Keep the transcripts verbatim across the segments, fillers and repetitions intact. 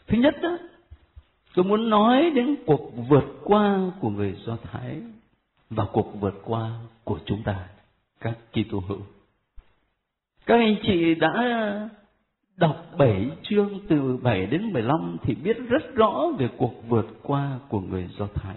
Thứ nhất đó, tôi muốn nói đến cuộc vượt qua của người Do Thái và cuộc vượt qua của chúng ta, các Kitô hữu. Các anh chị đã đọc bảy chương từ bảy đến mười lăm thì biết rất rõ về cuộc vượt qua của người Do Thái.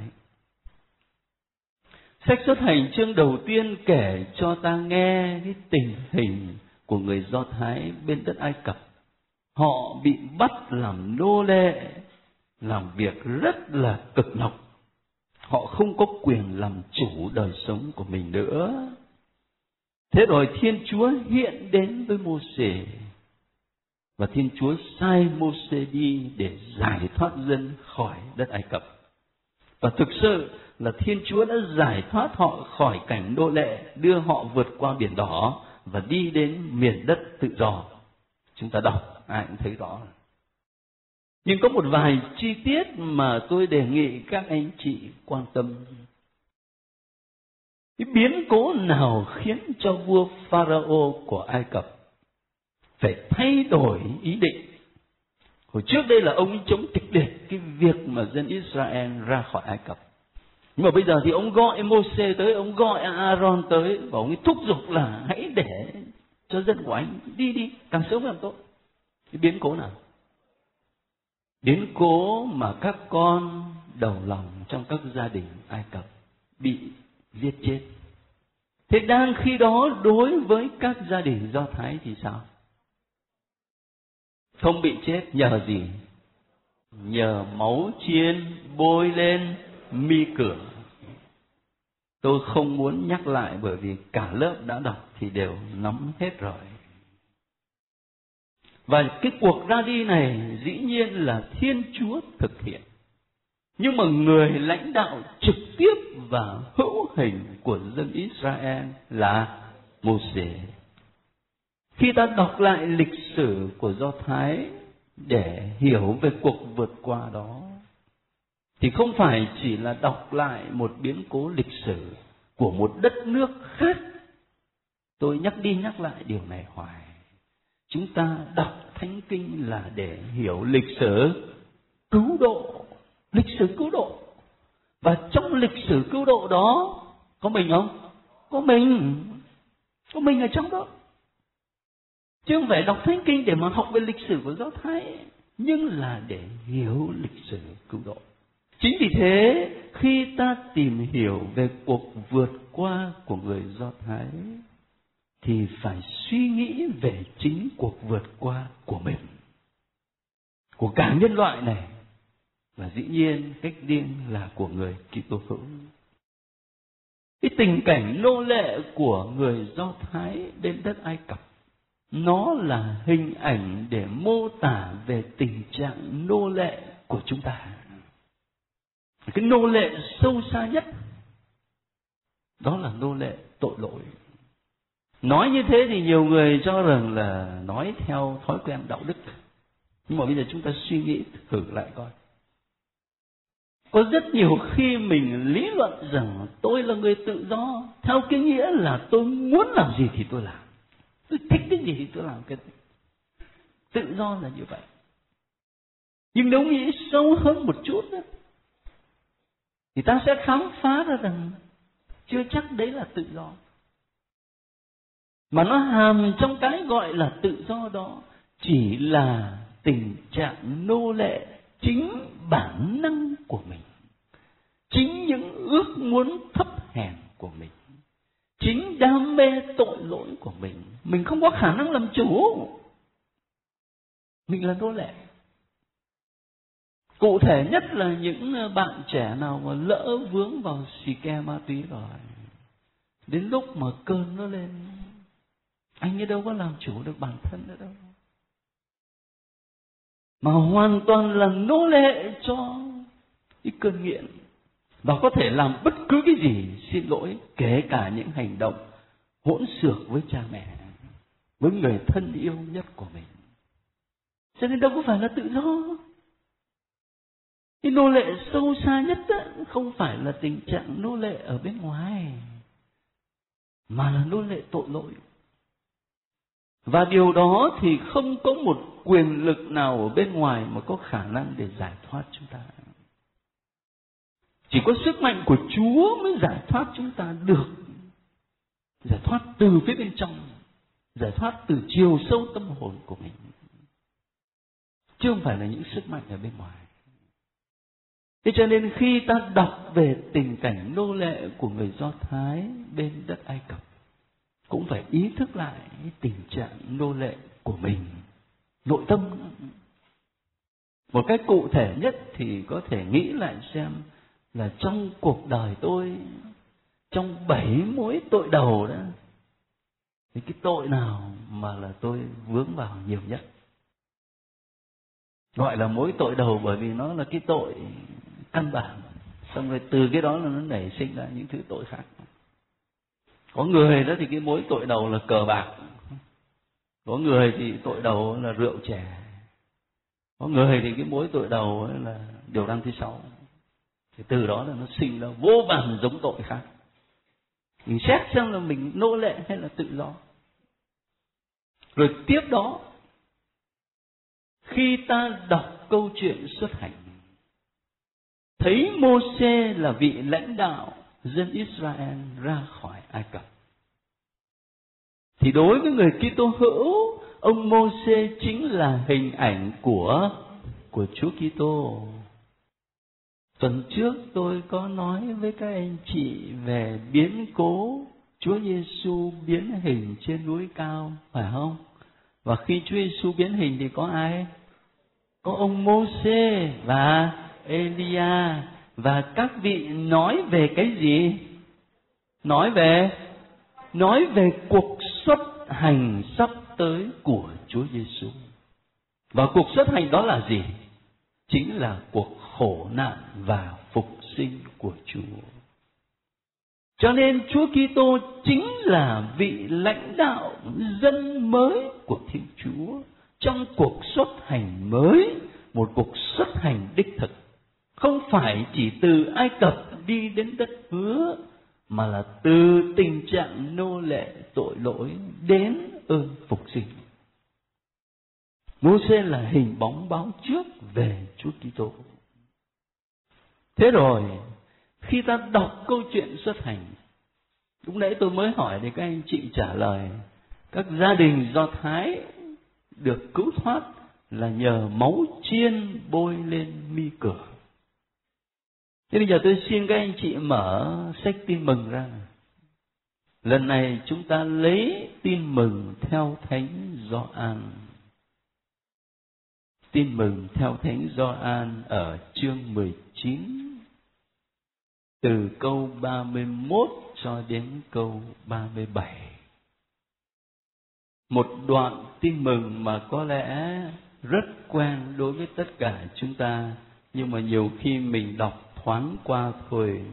Sách Xuất Hành chương đầu tiên kể cho ta nghe cái tình hình của người Do Thái bên đất Ai Cập. Họ bị bắt làm nô lệ, làm việc rất là cực nhọc. Họ không có quyền làm chủ đời sống của mình nữa. Thế rồi Thiên Chúa hiện đến với Mô-sê, và Thiên Chúa sai Mô-sê đi để giải thoát dân khỏi đất Ai Cập. Và thực sự là Thiên Chúa đã giải thoát họ khỏi cảnh nô lệ, đưa họ vượt qua biển đỏ và đi đến miền đất tự do. Chúng ta đọc, ai cũng thấy rõ. Nhưng có một vài chi tiết mà tôi đề nghị các anh chị quan tâm. Cái biến cố nào khiến cho vua Pharaoh của Ai Cập phải thay đổi ý định? Hồi trước đây là ông chống kịch liệt cái việc mà dân Israel ra khỏi Ai Cập. Nhưng mà bây giờ thì ông gọi Mô-sê tới, ông gọi Aaron tới, và ông ấy thúc giục là hãy để cho dân của anh đi đi, càng sớm càng tốt. Cái biến cố nào? Biến cố mà các con đầu lòng trong các gia đình Ai Cập bị giết chết. Thế đang khi đó đối với các gia đình Do Thái thì sao? Không bị chết nhờ gì? Nhờ máu chiên bôi lên mi cửa. Tôi không muốn nhắc lại bởi vì cả lớp đã đọc thì đều nắm hết rồi. Và cái cuộc ra đi này dĩ nhiên là Thiên Chúa thực hiện. Nhưng mà người lãnh đạo trực tiếp và hữu hình của dân Israel là Mô-sê. Khi ta đọc lại lịch sử của Do Thái để hiểu về cuộc vượt qua đó, thì không phải chỉ là đọc lại một biến cố lịch sử của một đất nước khác. Tôi nhắc đi nhắc lại điều này hoài. Chúng ta đọc Thánh Kinh là để hiểu lịch sử cứu độ. Lịch sử cứu độ. Và trong lịch sử cứu độ đó, có mình không? Có mình. Có mình ở trong đó. Chứ không phải đọc Thánh Kinh để mà học về lịch sử của Do Thái, nhưng là để hiểu lịch sử cứu độ. Chính vì thế, khi ta tìm hiểu về cuộc vượt qua của người Do Thái, thì phải suy nghĩ về chính cuộc vượt qua của mình, của cả nhân loại này, và dĩ nhiên cách riêng là của người Kitô hữu. Cái tình cảnh nô lệ của người Do Thái bên đất Ai Cập, nó là hình ảnh để mô tả về tình trạng nô lệ của chúng ta. Cái nô lệ sâu xa nhất đó là nô lệ tội lỗi. Nói như thế thì nhiều người cho rằng là nói theo thói quen đạo đức. Nhưng mà bây giờ chúng ta suy nghĩ thử lại coi. Có rất nhiều khi mình lý luận rằng tôi là người tự do, theo cái nghĩa là tôi muốn làm gì thì tôi làm, tôi thích cái gì thì tôi làm cái gì. Tự do là như vậy. Nhưng nếu nghĩ sâu hơn một chút đó, thì ta sẽ khám phá ra rằng chưa chắc đấy là tự do. Mà nó hàm trong cái gọi là tự do đó chỉ là tình trạng nô lệ chính bản năng của mình, chính những ước muốn thấp hèn của mình, chính đam mê tội lỗi của mình. Mình không có khả năng làm chủ, mình là nô lệ. Cụ thể nhất là những bạn trẻ nào mà lỡ vướng vào xì ke ma túy rồi, đến lúc mà cơn nó lên, anh ấy đâu có làm chủ được bản thân nữa đâu, mà hoàn toàn là nô lệ cho cái cơn nghiện, và có thể làm bất cứ cái gì, xin lỗi, kể cả những hành động hỗn xược với cha mẹ, với người thân yêu nhất của mình. Cho nên đâu có phải là tự do. Cái nô lệ sâu xa nhất đó, không phải là tình trạng nô lệ ở bên ngoài, mà là nô lệ tội lỗi. Và điều đó thì không có một quyền lực nào ở bên ngoài mà có khả năng để giải thoát chúng ta. Chỉ có sức mạnh của Chúa mới giải thoát chúng ta được. Giải thoát từ phía bên trong, giải thoát từ chiều sâu tâm hồn của mình, chứ không phải là những sức mạnh ở bên ngoài. Thế cho nên khi ta đọc về tình cảnh nô lệ của người Do Thái bên đất Ai Cập, cũng phải ý thức lại tình trạng nô lệ của mình, nội tâm. Một cách cụ thể nhất thì có thể nghĩ lại xem là trong cuộc đời tôi, trong bảy mối tội đầu đó, thì cái tội nào mà là tôi vướng vào nhiều nhất? Gọi là mối tội đầu bởi vì nó là cái tội căn bản, xong rồi từ cái đó là nó nảy sinh ra những thứ tội khác. Có người đó thì cái mối tội đầu là cờ bạc, có người thì tội đầu là rượu chè, có người thì cái mối tội đầu là điều răn thứ sáu. Thì từ đó là nó sinh ra vô vàn giống tội khác. Mình xét xem là mình nô lệ hay là tự do. Rồi tiếp đó, khi ta đọc câu chuyện Xuất Hành, thấy Mô-sê là vị lãnh đạo dân Israel ra khỏi Ai Cập, thì đối với người Kitô hữu, ông Mô-sê chính là hình ảnh của của Chúa Kitô. Tuần trước tôi có nói với các anh chị về biến cố Chúa Giêsu biến hình trên núi cao, phải không? Và khi Chúa Giêsu biến hình thì có ai? Có ông Mô-sê và Elia, và các vị nói về cái gì? Nói về nói về cuộc xuất hành sắp tới của Chúa Giêsu. Và cuộc xuất hành đó là gì? Chính là cuộc khổ nạn và phục sinh của Chúa. Cho nên Chúa Kitô chính là vị lãnh đạo dân mới của Thiên Chúa trong cuộc xuất hành mới, một cuộc xuất hành đích thực. Không phải chỉ từ Ai Cập đi đến đất hứa, mà là từ tình trạng nô lệ tội lỗi đến ơn phục sinh. Mô-sê là hình bóng báo trước về Chúa Kitô. Thế rồi, khi ta đọc câu chuyện xuất hành, lúc nãy tôi mới hỏi thì các anh chị trả lời, các gia đình Do Thái được cứu thoát là nhờ máu chiên bôi lên mi cửa. Thế bây giờ tôi xin các anh chị mở sách Tin Mừng ra. Lần này chúng ta lấy Tin Mừng theo Thánh Gioan. Tin Mừng theo Thánh Gioan ở chương mười chín, từ câu ba mươi mốt cho đến câu ba mươi bảy. Một đoạn Tin Mừng mà có lẽ rất quen đối với tất cả chúng ta, nhưng mà nhiều khi mình đọc thoáng qua thôi.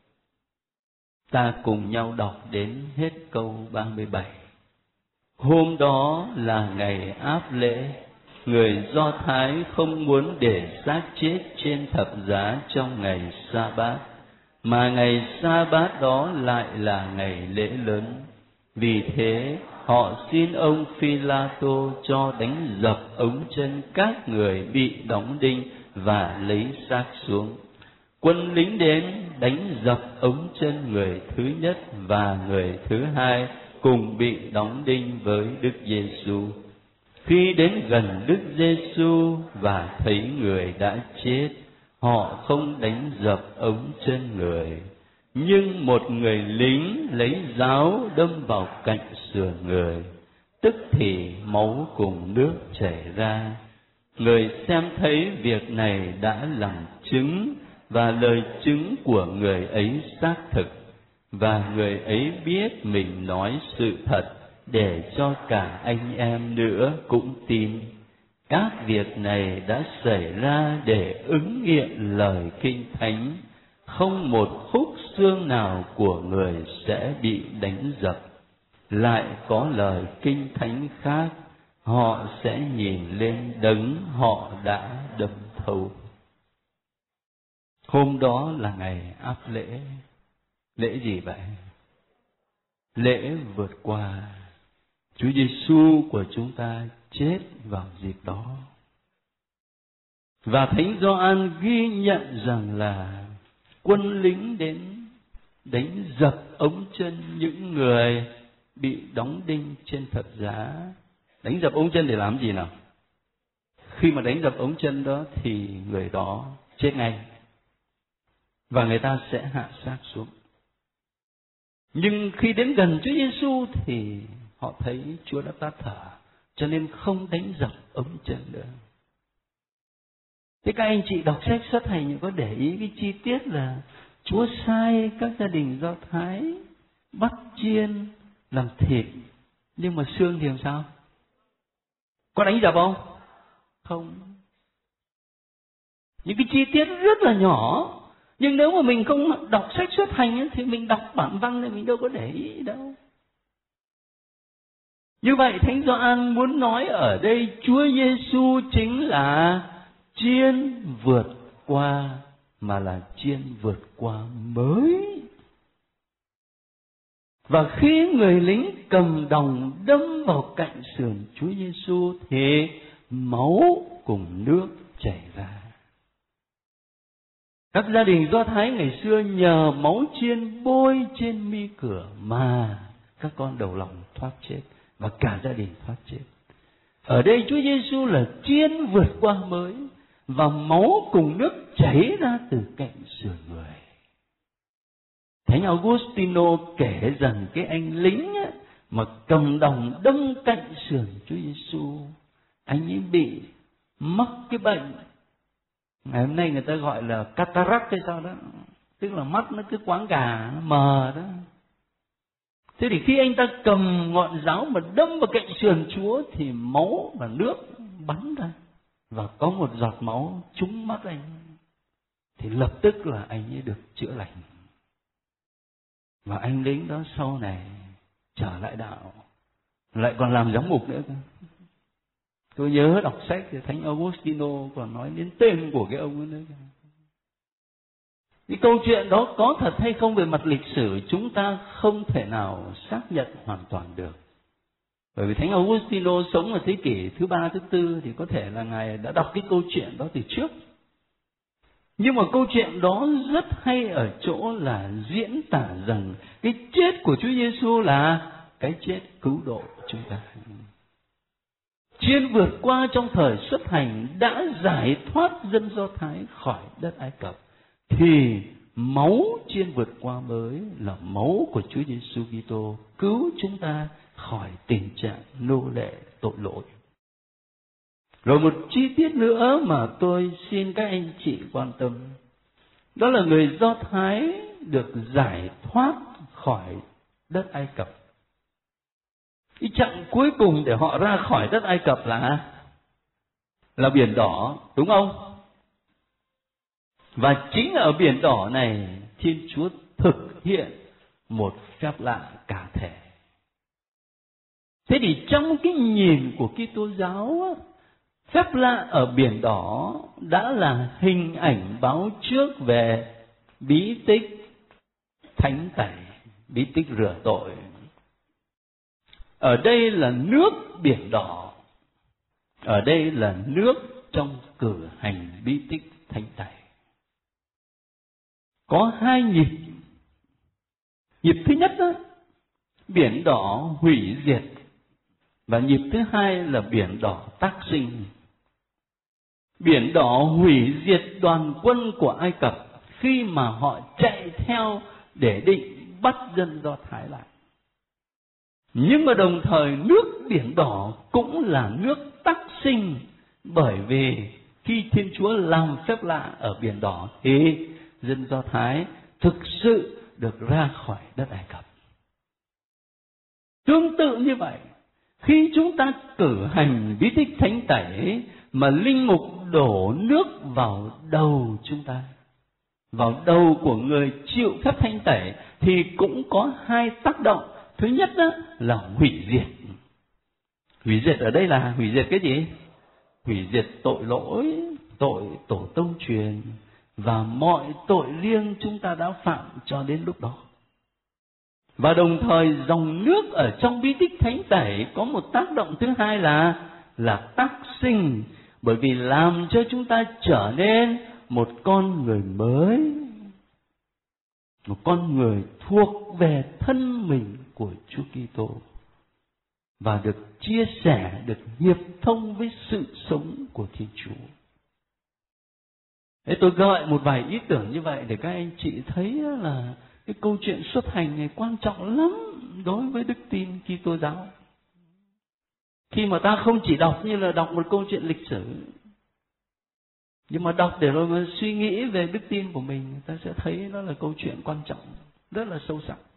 Ta cùng nhau đọc đến hết câu ba mươi bảy. Hôm đó là ngày áp lễ, người Do Thái không muốn để xác chết trên thập giá trong ngày Sa-bát, mà ngày Sa-bát đó lại là ngày lễ lớn. Vì thế họ xin ông Phi-la-tô cho đánh dập ống chân các người bị đóng đinh và lấy xác xuống. Quân lính đến đánh dập ống chân người thứ nhất và người thứ hai cùng bị đóng đinh với Đức Giêsu. Khi đến gần Đức Giêsu và thấy người đã chết, họ không đánh dập ống chân người, nhưng một người lính lấy giáo đâm vào cạnh sườn người, tức thì máu cùng nước chảy ra. Người xem thấy việc này đã làm chứng, và lời chứng của người ấy xác thực, và người ấy biết mình nói sự thật, để cho cả anh em nữa cũng tin. Các việc này đã xảy ra để ứng nghiệm lời Kinh Thánh: không một khúc xương nào của người sẽ bị đánh dập. Lại có lời Kinh Thánh khác: họ sẽ nhìn lên đấng họ đã đâm thấu. Hôm đó là ngày áp lễ. Lễ gì vậy? Lễ vượt qua. Chúa Giêsu của chúng ta chết vào dịp đó. Và Thánh Gioan ghi nhận rằng là quân lính đến đánh dập ống chân những người bị đóng đinh trên thập giá. Đánh dập ống chân để làm gì nào? Khi mà đánh dập ống chân đó thì người đó chết ngay, và người ta sẽ hạ xác xuống. Nhưng khi đến gần Chúa Giêsu thì họ thấy Chúa đã tắt thở, cho nên không đánh dập ống chân nữa. Thế các anh chị đọc sách Xuất Hành có để ý cái chi tiết là Chúa sai các gia đình Do Thái bắt chiên làm thịt, nhưng mà xương thì làm sao? Có đánh dập không? Không. Những cái chi tiết rất là nhỏ, nhưng nếu mà mình không đọc sách Xuất Hành ấy, thì mình đọc bản văn thì mình đâu có để ý đâu. Như vậy Thánh Gioan muốn nói ở đây Chúa Giêsu chính là chiên vượt qua, mà là chiên vượt qua mới. Và khi người lính cầm đồng đâm vào cạnh sườn Chúa Giêsu thì máu cùng nước chảy ra. Các gia đình Do Thái ngày xưa nhờ máu chiên bôi trên mi cửa mà các con đầu lòng thoát chết, và cả gia đình thoát chết. Ở đây Chúa Giêsu là chiên vượt qua mới, và máu cùng nước chảy ra từ cạnh sườn người. Thánh Augustino kể rằng cái anh lính á, mà cầm đồng đâm cạnh sườn Chúa Giêsu, anh ấy bị mắc cái bệnh, ngày hôm nay người ta gọi là cataract hay sao đó, tức là mắt nó cứ quáng gà, nó mờ đó. Thế thì khi anh ta cầm ngọn giáo mà đâm vào cạnh sườn Chúa thì máu và nước bắn ra, và có một giọt máu trúng mắt anh, thì lập tức là anh ấy được chữa lành. Và anh lính đó sau này trở lại đạo, lại còn làm giám mục nữa cơ. Tôi nhớ đọc sách thì Thánh Augustino còn nói đến tên của cái ông ấy nữa. Cái câu chuyện đó có thật hay không về mặt lịch sử chúng ta không thể nào xác nhận hoàn toàn được. Bởi vì Thánh Augustino sống ở thế kỷ thứ ba, thứ tư thì có thể là Ngài đã đọc cái câu chuyện đó từ trước. Nhưng mà câu chuyện đó rất hay ở chỗ là diễn tả rằng cái chết của Chúa Giêsu là cái chết cứu độ của chúng ta. Chiên vượt qua trong thời Xuất Hành đã giải thoát dân Do Thái khỏi đất Ai Cập, thì máu chiên vượt qua mới là máu của Chúa Giêsu Kitô cứu chúng ta khỏi tình trạng nô lệ tội lỗi. Rồi một chi tiết nữa mà tôi xin các anh chị quan tâm, đó là người Do Thái được giải thoát khỏi đất Ai Cập. Cái chặng cuối cùng để họ ra khỏi đất Ai Cập là là Biển Đỏ, đúng không? Và chính ở Biển Đỏ này Thiên Chúa thực hiện một phép lạ cả thể. Thế thì trong cái nhìn của Kitô giáo, phép lạ ở Biển Đỏ đã là hình ảnh báo trước về bí tích thánh tẩy, bí tích rửa tội. Ở đây là nước Biển Đỏ, ở đây là nước trong cử hành bí tích thánh tẩy. Có hai nhịp. Nhịp thứ nhất đó, Biển Đỏ hủy diệt, và nhịp thứ hai là Biển Đỏ tác sinh. Biển Đỏ hủy diệt đoàn quân của Ai Cập khi mà họ chạy theo để định bắt dân Do Thái lại. Nhưng mà đồng thời nước Biển Đỏ cũng là nước tác sinh, bởi vì khi Thiên Chúa làm phép lạ ở Biển Đỏ thì dân Do Thái thực sự được ra khỏi đất Ai Cập. Tương tự như vậy, khi chúng ta cử hành bí tích thánh tẩy mà linh mục đổ nước vào đầu chúng ta, vào đầu của người chịu phép thánh tẩy, thì cũng có hai tác động. Thứ nhất đó là hủy diệt. Hủy diệt ở đây là hủy diệt cái gì? Hủy diệt tội lỗi, tội tổ tông truyền và mọi tội riêng chúng ta đã phạm cho đến lúc đó. Và đồng thời dòng nước ở trong bí tích thánh tẩy có một tác động thứ hai là là tác sinh, bởi vì làm cho chúng ta trở nên một con người mới, một con người thuộc về thân mình của Chúa Kitô và được chia sẻ, được hiệp thông với sự sống của Thiên Chúa. Thế tôi gợi một vài ý tưởng như vậy để các anh chị thấy là cái câu chuyện xuất hành này quan trọng lắm đối với đức tin Kitô giáo. Khi mà ta không chỉ đọc như là đọc một câu chuyện lịch sử, nhưng mà đọc để rồi mà suy nghĩ về đức tin của mình, ta sẽ thấy nó là câu chuyện quan trọng, rất là sâu sắc.